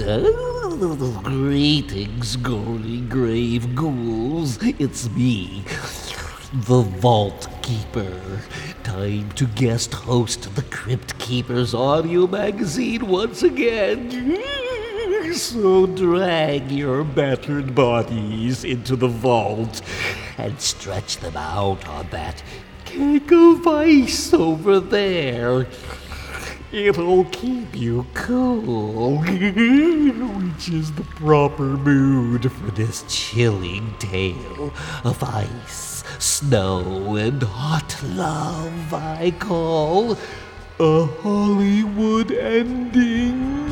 Greetings, Golden Grave Ghouls. It's me, the Vault Keeper. Time to guest host the Crypt Keepers audio magazine once again. So drag your battered bodies into the vault and stretch them out on that cake of ice over there. It'll keep you cool, which is the proper mood for this chilling tale of ice, snow, and hot love I call a Hollywood ending.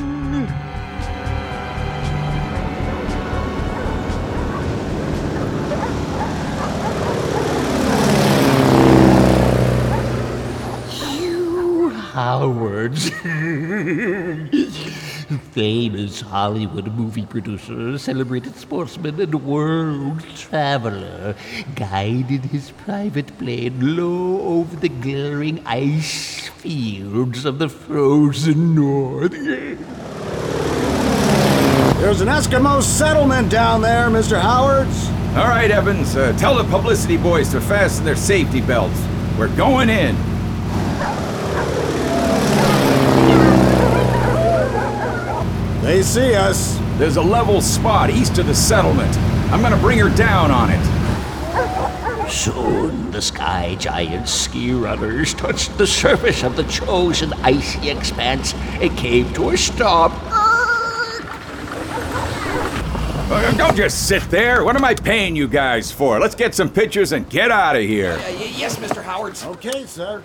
Howard, famous Hollywood movie producer, celebrated sportsman, and world traveler, guided his private plane low over the glaring ice fields of the frozen north. There's an Eskimo settlement down there, Mr. Howards. All right, Evans, tell the publicity boys to fasten their safety belts. We're going in. They see us. There's a level spot east of the settlement. I'm gonna bring her down on it. Soon the sky giant's ski runners touched the surface of the chosen icy expanse and came to a stop. Don't just sit there. What am I paying you guys for? Let's get some pictures and get out of here. Yes, Mr. Howards. Okay, sir.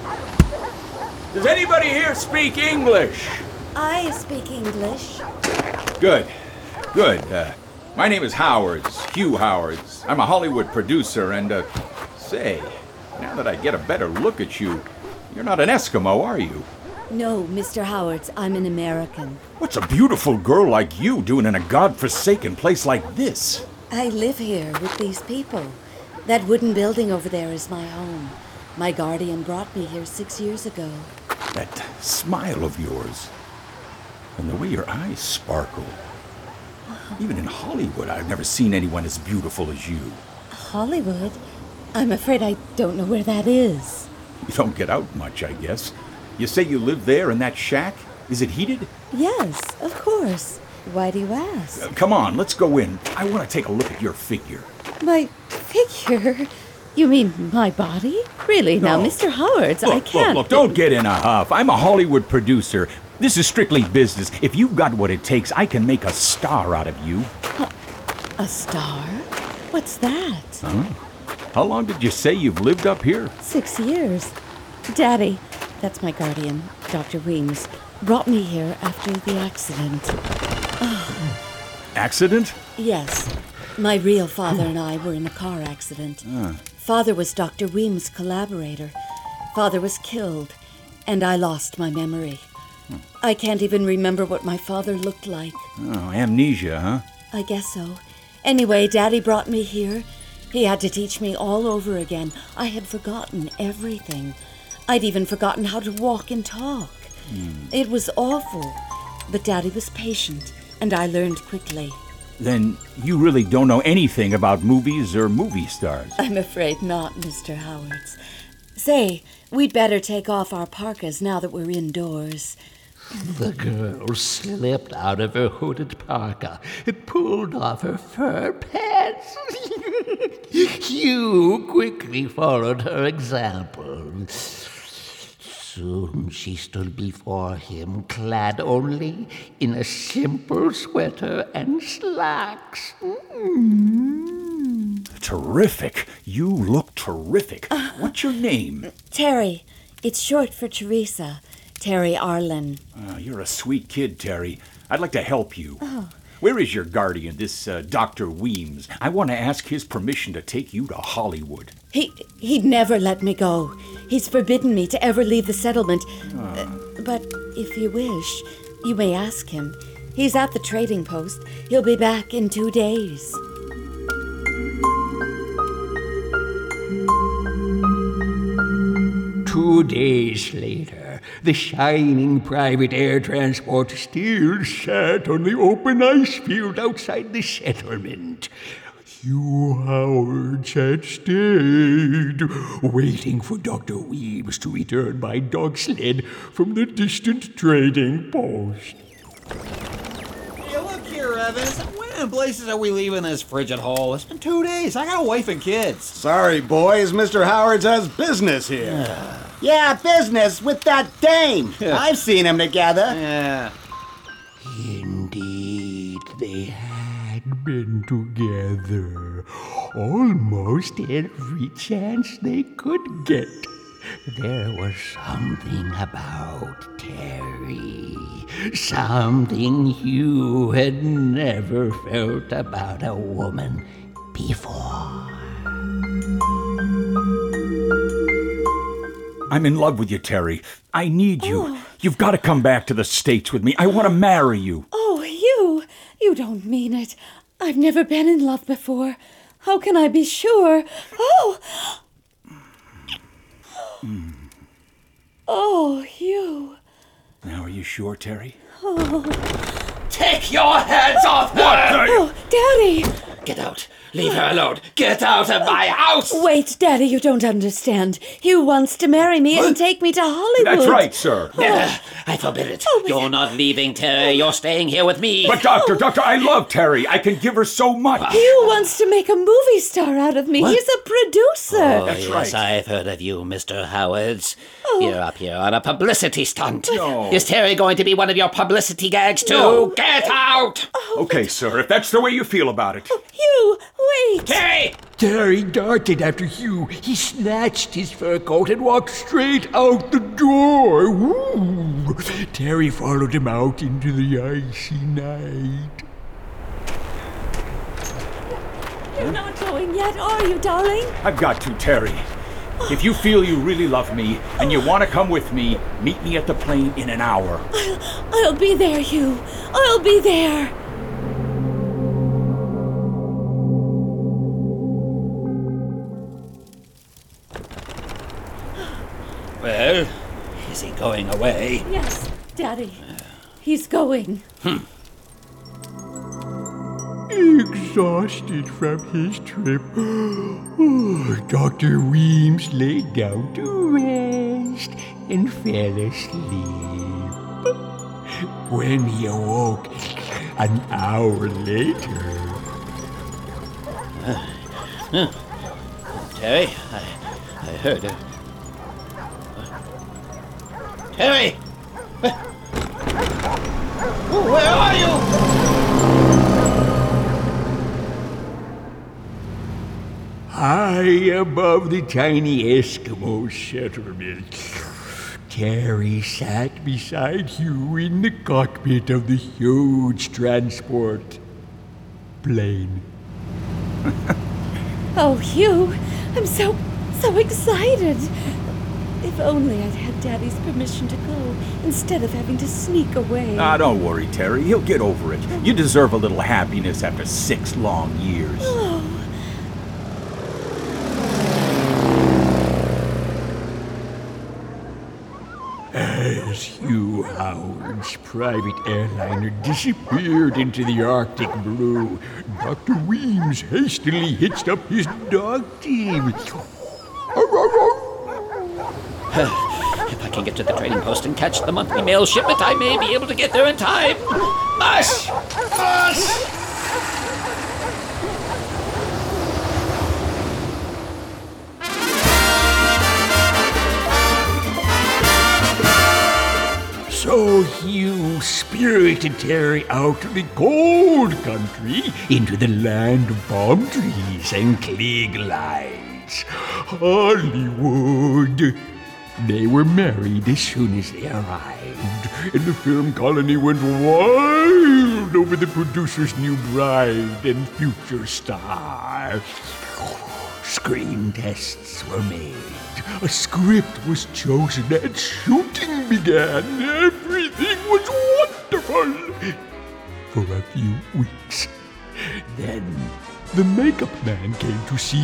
Does anybody here speak English? I speak English. Good. My name is Howards, Hugh Howards. I'm a Hollywood producer, and, say, now that I get a better look at you, you're not an Eskimo, are you? No, Mr. Howards, I'm an American. What's a beautiful girl like you doing in a godforsaken place like this? I live here with these people. That wooden building over there is my home. My guardian brought me here 6 years ago. That smile of yours, and the way your eyes sparkle. Even in Hollywood, I've never seen anyone as beautiful as you. Hollywood? I'm afraid I don't know where that is. You don't get out much, I guess. You say you live there in that shack? Is it heated? Yes, of course. Why do you ask? Come on, let's go in. I want to take a look at your figure. My figure? You mean my body? Really? Now, No. Mr. Howards, I can't... Look, don't get in a huff. I'm a Hollywood producer. This is strictly business. If you've got what it takes, I can make a star out of you. A star? What's that? Huh? How long did you say you've lived up here? 6 years. Daddy, that's my guardian, Dr. Weems, brought me here after the accident. Accident? Yes. My real father and I were in a car accident. Father was Dr. Weems' collaborator. Father was killed, and I lost my memory. I can't even remember what my father looked like. Oh, amnesia, huh? I guess so. Anyway, Daddy brought me here. He had to teach me all over again. I had forgotten everything. I'd even forgotten how to walk and talk. It was awful. But Daddy was patient, and I learned quickly. Then you really don't know anything about movies or movie stars. I'm afraid not, Mr. Howards. Say, we'd better take off our parkas now that we're indoors. The girl slipped out of her hooded parka and pulled off her fur pants. Hugh quickly followed her example. Soon she stood before him, clad only in a simple sweater and slacks. Terrific. You look terrific. What's your name? Terry. It's short for Teresa. Terry Arlen. You're a sweet kid, Terry. I'd like to help you. Where is your guardian, this Dr. Weems? I want to ask his permission to take you to Hollywood. He'd never let me go. He's forbidden me to ever leave the settlement. But if you wish, you may ask him. He's at the trading post. He'll be back in 2 days. Two days later, The shining private air transport still sat on the open ice field outside the settlement. Hugh Howard had stayed, waiting for Dr. Weems to return by dog sled from the distant trading post. Hey, look here, Evans. When in places are we leaving this frigid hole? It's been 2 days. I got a wife and kids. Sorry, boys. Mr. Howard's has business here. Yeah, business with that dame. I've seen them together. Yeah. Indeed, they had been together almost every chance they could get. There was something about Terry, something Hugh had never felt about a woman before. I'm in love with you, Terry. I need you. You've got to come back to the States with me. I want to marry you. Oh, you don't mean it. I've never been in love before. How can I be sure? Oh! Oh, Hugh. Now, are you sure, Terry? Take your hands off her! Oh, Daddy! Get out. Leave her alone. Get out of my house! Wait, Daddy, you don't understand. Hugh wants to marry me and take me to Hollywood. That's right, sir. I forbid it. You're not leaving, Terry. You're staying here with me. But Doctor, I love Terry. I can give her so much. Hugh wants to make a movie star out of me. What? He's a producer. Oh, That's yes, right. I've heard of you, Mr. Howards. You're up here on a publicity stunt. No. Is Terry going to be one of your publicity gags, too? No. Get out! Okay, sir, if that's the way you feel about it. Hugh, wait! Terry! Terry darted after Hugh. He snatched his fur coat and walked straight out the door. Woo! Terry followed him out into the icy night. You're not going yet, are you, darling? I've got to, Terry. If you feel you really love me and you want to come with me, meet me at the plane in an hour. I'll be there, Hugh. I'll be there. Well, is he going away? Yes, Daddy. He's going. Exhausted from his trip, Dr. Weems laid down to rest and fell asleep. When he awoke an hour later... Terry, I heard her. Terry! Where are you? High above the tiny Eskimo settlement, Terry sat beside Hugh in the cockpit of the huge transport plane. Oh, Hugh, I'm so excited. If only I'd had Daddy's permission to go, instead of having to sneak away. Ah, don't worry, Terry. He'll get over it. You deserve a little happiness after 6 long years. As Hugh Howard's private airliner disappeared into the Arctic blue, Dr. Weems hastily hitched up his dog team. If I can get to the trading post and catch the monthly mail shipment, I may be able to get there in time. Mush! Mush! So Hugh spirited Terry out of the cold country into the land of palm trees and Klieg lights. Hollywood. They were married as soon as they arrived, and the film colony went wild over the producer's new bride and future star. Screen tests were made. A script was chosen and shooting began. Everything was wonderful for a few weeks. Then the makeup man came to see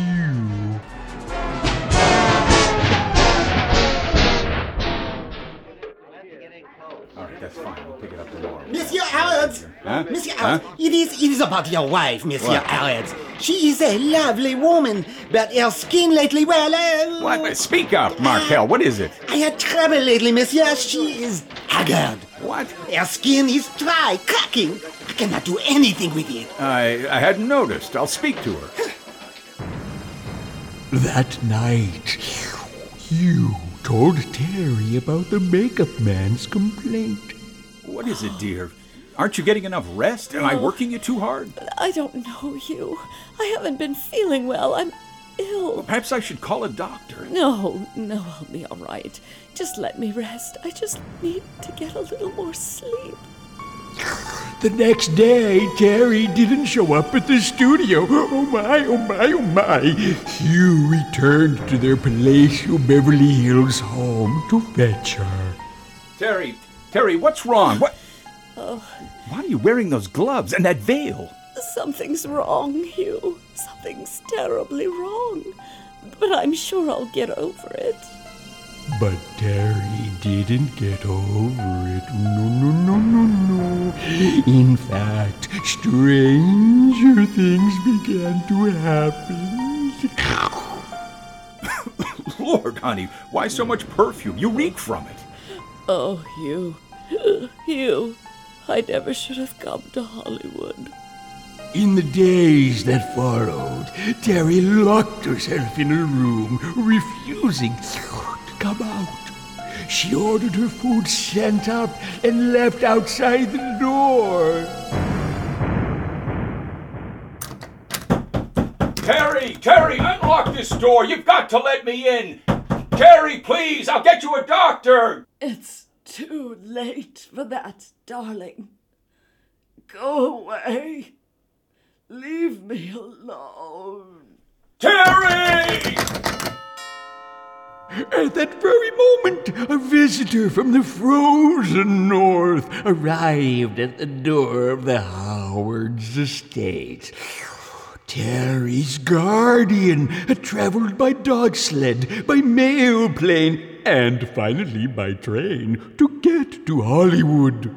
Hugh. Huh? Monsieur Huh? Howard, it is about your wife, Monsieur Howard. She is a lovely woman, but her skin lately, well, What? Speak up, Markel. What is it? I had trouble lately, Monsieur. She is haggard. What? Her skin is dry, cracking. I cannot do anything with it. I hadn't noticed. I'll speak to her. That night, you told Terry about the makeup man's complaint. What is it, dear? Aren't you getting enough rest? Am I working you too hard? I don't know you. I haven't been feeling well. I'm ill. Perhaps I should call a doctor. No, I'll be all right. Just let me rest. I just need to get a little more sleep. The next day, Terry didn't show up at the studio. Oh my, oh my, oh my. Hugh returned to their palatial Beverly Hills home to fetch her. Terry, what's wrong? What? Why are you wearing those gloves and that veil? Something's wrong, Hugh. Something's terribly wrong. But I'm sure I'll get over it. But Terry didn't get over it. No. In fact, stranger things began to happen. Lord, honey, why so much perfume? You reek from it. Oh, Hugh. Hugh. I never should have come to Hollywood. In the days that followed, Terry locked herself in a room, refusing to come out. She ordered her food sent up and left outside the door. Terry, unlock this door. You've got to let me in. Terry, please, I'll get you a doctor. It's too late for that, darling. Go away. Leave me alone. Terry! At that very moment, a visitor from the frozen north arrived at the door of the Howards' estate. Terry's guardian had traveled by dog sled, by mail plane, and finally by train to get to Hollywood.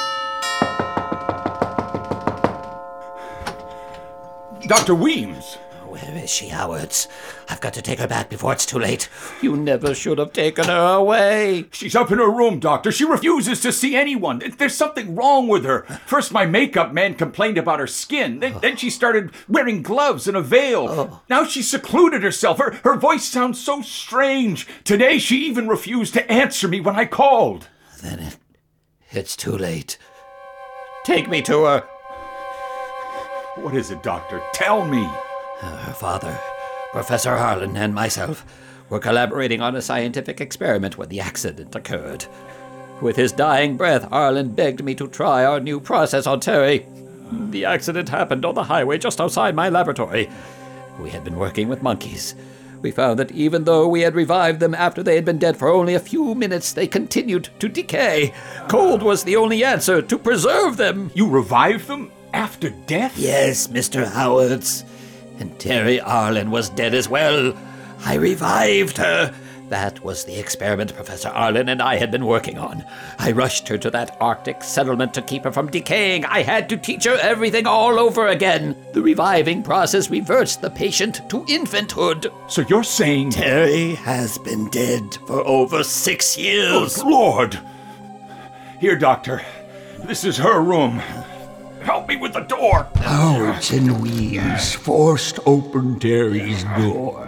Dr. Weems! Where is she, Howards? I've got to take her back before it's too late. You never should have taken her away. She's up in her room, Doctor. She refuses to see anyone. There's something wrong with her. First, my makeup man complained about her skin. Then she started wearing gloves and a veil. Now she's secluded herself. Her voice sounds so strange. Today, she even refused to answer me when I called. Then it's too late. Take me to her. What is it, Doctor? Tell me. Her father, Professor Harlan, and myself were collaborating on a scientific experiment when the accident occurred. With his dying breath, Harlan begged me to try our new process on Terry. The accident happened on the highway just outside my laboratory. We had been working with monkeys. We found that even though we had revived them after they had been dead for only a few minutes, they continued to decay. Cold was the only answer to preserve them. You revived them after death? Yes, Mr. Howards. And Terry Harlan was dead as well. I revived her. That was the experiment Professor Harlan and I had been working on. I rushed her to that Arctic settlement to keep her from decaying. I had to teach her everything all over again. The reviving process reverts the patient to infanthood. So you're saying... Terry has been dead for over 6 years. Oh, Lord! Here, Doctor. This is her room. Help me with the door! Howards and Weems forced open Terry's door.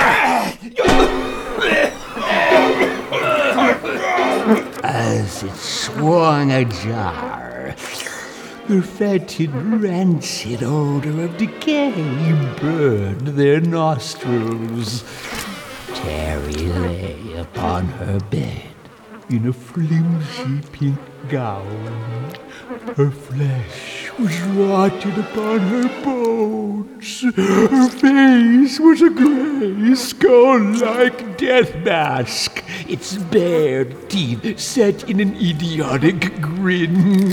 As it swung ajar, the fetid, rancid odor of decay burned their nostrils. Terry lay upon her bed in a flimsy pink gown. Her flesh was rotted upon her bones. Her face was a gray, skull-like death mask, its bared teeth set in an idiotic grin.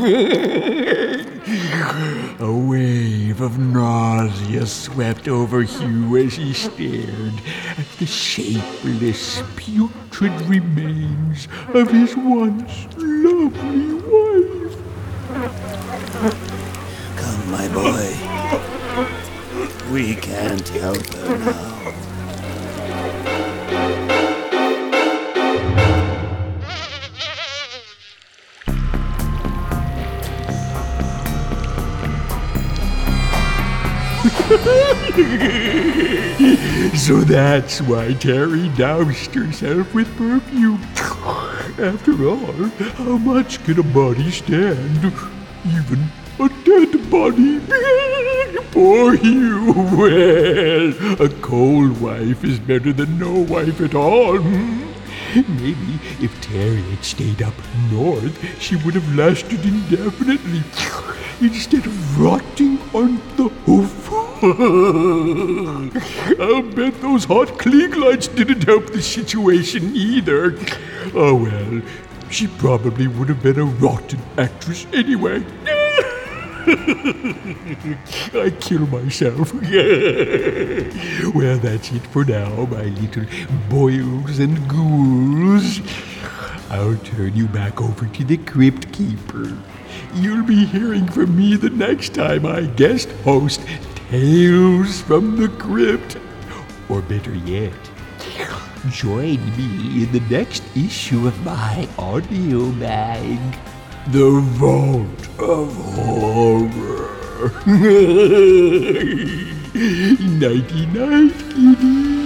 A wave of nausea swept over Hugh as he stared at the shapeless, putrid remains of his once lovely wife. Come, my boy. We can't help her now. So that's why Terry doused herself with perfume. After all, how much can a body stand? Even a dead body? Poor Hugh. Well, a cold wife is better than no wife at all. Maybe if Terry had stayed up north, she would have lasted indefinitely instead of rotting on the hoof. I'll bet those hot Klieg lights didn't help the situation either. Oh well, she probably would have been a rotten actress anyway. I kill myself. Well, that's it for now, my little boils and ghouls. I'll turn you back over to the Crypt Keeper. You'll be hearing from me the next time I guest host Tales from the Crypt. Or better yet, join me in the next issue of my audio bag, The Vault of Horror. Nighty-night, kitty.